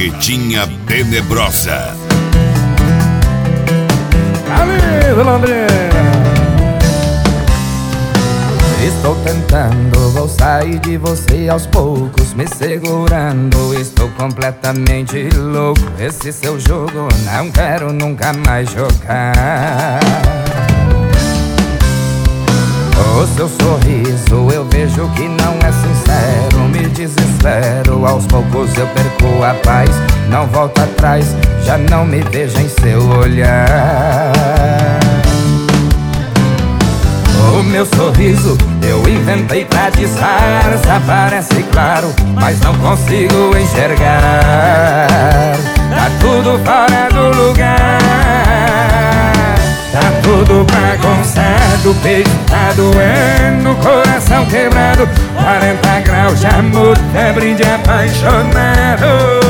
Carretinha Tenebrosa. Amigo Londrina, estou tentando, vou sair de você aos poucos, me segurando, estou completamente louco. Esse seu jogo não quero nunca mais jogar. O seu sorriso eu vejo que não é sincero, me desespero, aos poucos eu perco a paz. Não volto atrás, já não me vejo em seu olhar. O meu sorriso eu inventei pra disfarçar, parece claro, mas não consigo enxergar. Tá tudo fora do lugar, tá tudo bagunçado, peito tá doendo, coração quebrado, 40 graus de amor, febre de apaixonado.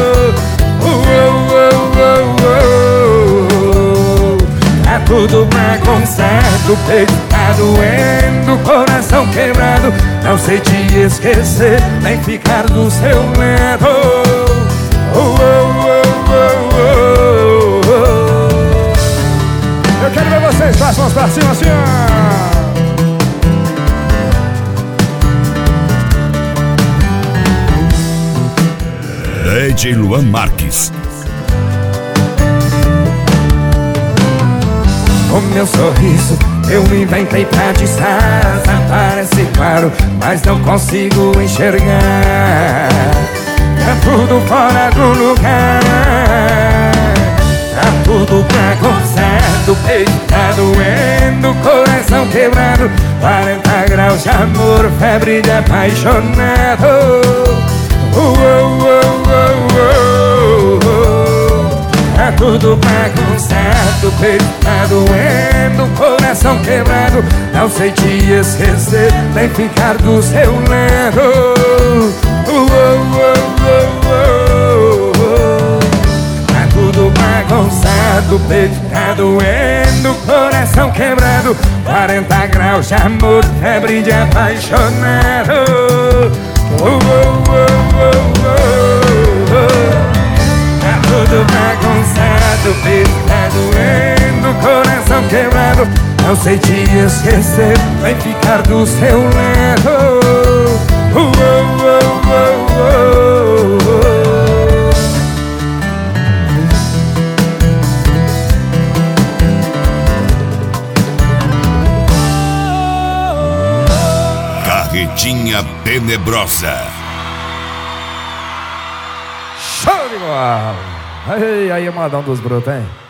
Tá tudo bagunçado, peito tá doendo, coração quebrado, não sei te esquecer, nem ficar do seu lado. Eu quero ver vocês, façam as pra cima assim, ó. DJ Luan Marques. O meu sorriso eu inventei pra disfarçar, parece claro, mas não consigo enxergar. Tá tudo fora do lugar, tá tudo bagunçado, peito tá doendo, coração quebrado, 40 graus de amor, febre de apaixonado. Tá tudo bagunçado, peito tá doendo, coração quebrado, não sei te esquecer, nem ficar do seu lado. Tá tudo bagunçado, peito tá doendo, coração quebrado, 40 graus de amor, febre de apaixonado. Tá tudo bagunçado, peito tá doendo, coração quebrado, não sei te esquecer, nem ficar do seu lado. Carretinha Tenebrosa. Show de bola! Aí, modão dos brutos, hein?